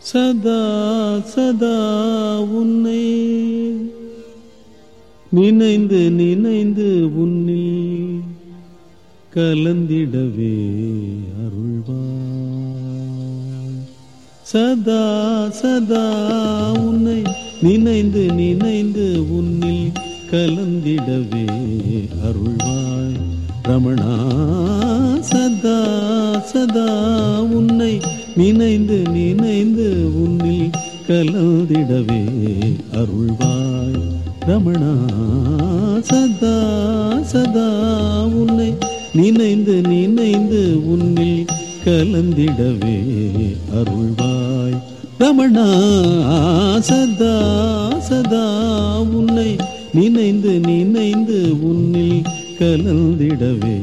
சதா சதா உன்னை நினைந்து நினைந்து உன்னில் கலந்திடவே அருள்வாய். சதா சதா உன்னை நினைந்து நினைந்து உன்னில் கலந்திடவே அருள்வாய் ரமணா. சதா சதா உன்னை நினைந்து நினைந்து உன்னில் கலந்திடவே அருள்வாய் ரமணா. சதா சதா உன்னை நினைந்து நினைந்து உன்னில் கலந்திடவே அருள்வாய் ரமணா. சதா சதா உன்னை நினைந்து நினைந்து உன்னில் கலந்திடவே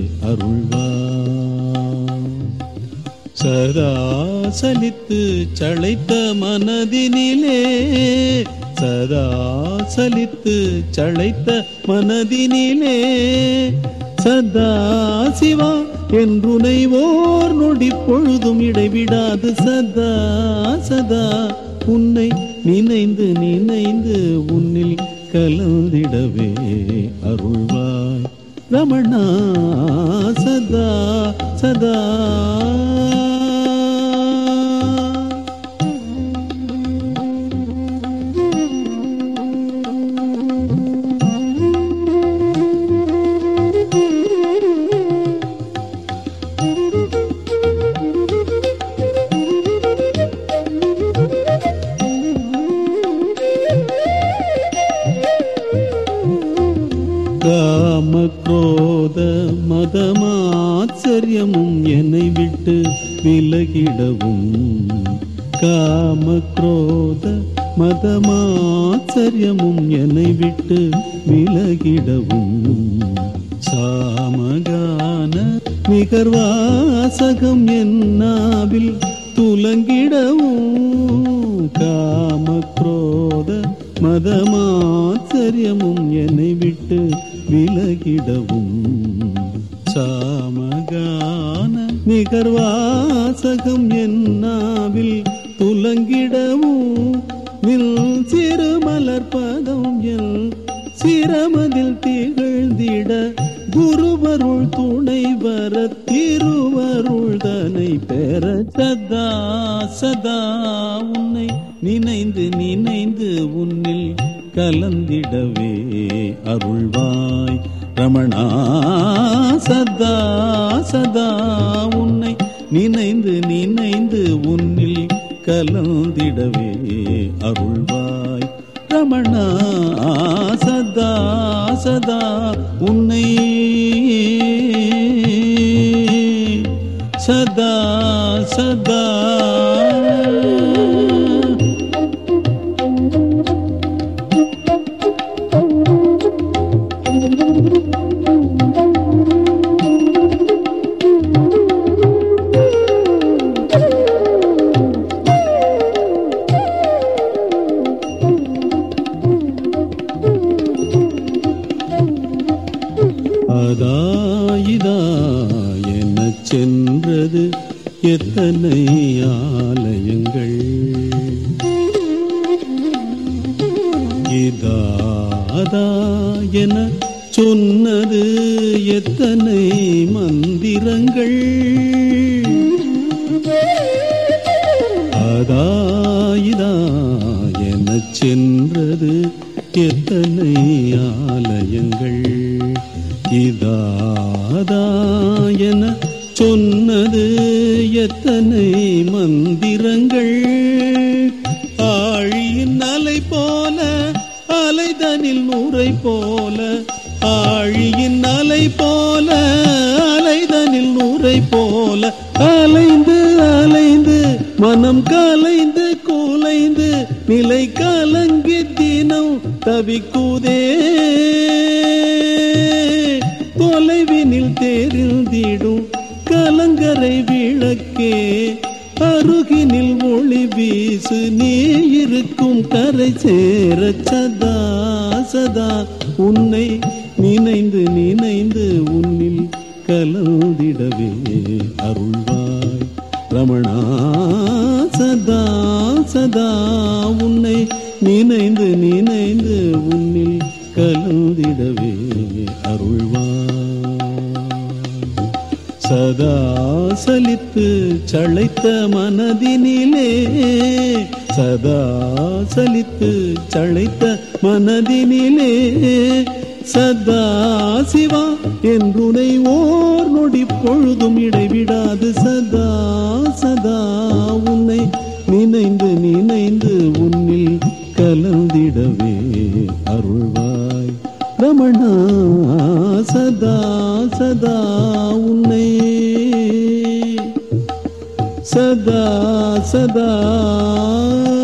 அருள்வாய். சதா சலித்து சளைத்த மனதினிலே, சதா சலித்து சளைத்த மனதினிலே, சதா சிவா என்றுனை ஓர் நொடி பொழுதும் இடைவிடாது சதா சதா உன்னை நினைந்து நினைந்து உன்னில் கலந்திடவே அருள்வாய் ரமணா. சதா சதா காம குரோத மதமாச்சரியமும் என்னை விட்டு விலகிடவும், காம குரோத மதமாச்சரியமும் என்னை விட்டு விலகிடவும், சாமகான நிகர்வாசகம் என்னாவில் துலங்கிடவும், காம குரோத மதமாச்சரியமும் என்னை விட்டு விலகிடவும், சாமகான நிகர்வாசகம் என்னாவில் துலங்கிடவும், நில் சிறு மலர்பதம் என் சிரமதில் திகழ்ந்திட, குருவருள் துணை வர திருவருள் தனை பெற, சதா சதா உன்னை நினைந்து நினைந்து உன்னில் கலந்திடவே அருள்வாய் ரமணா. சதா சதா உன்னை நினைந்து நினைந்து உன்னில் கலந்திடவே அருள்வாய் ரமணா. சதா சதா உன்னை சதா சதா அதாயிதா எனச் சென்றது எத்தனை ஆலயங்கள், இதாதா என சொன்னது எத்தனை மந்திரங்கள், அதாயிதா எனச் சென்றது எத்தனை ஆலயங்கள், இதாதா என சொன்னது எத்தனை மந்திரங்கள், ஆழியின் அலை போல அலைதனில் நூரை போல, ஆழியின் அலை போல அலைதனில் நூரை போல, அலைந்து அலைந்து மனம் கலைந்து குலைந்து நிலை கலங்கி தினம் தவிக்குதே, தொலைவினில் தெரிந்திடும் கலங்கரை விளக்கே, அருகினில் ஒளி வீசு நீ இருக்கும் கரை சேர, சதா சதா உன்னை நினைந்து நினைந்து உன்னில் கலந்திடவே அருள்வாய் ரமணா சதா சதா உன்னை நினைந்து நினைந்து உன்னில் கலந்திடவே அருள்வாய். சதா சலித்து சளைத்த மனதினிலே, சதா சலித்து சளைத்த மனதினிலே சதா சிவா என்றுனை ஓர் நொடி பொழுதும் இடைவிடாது சதா சதா உன்னை நினைந்து நினைந்து உன்னில் கலந்திடவே அருள்வாய். ரமணா சதா சதா உன்னை சதா சதா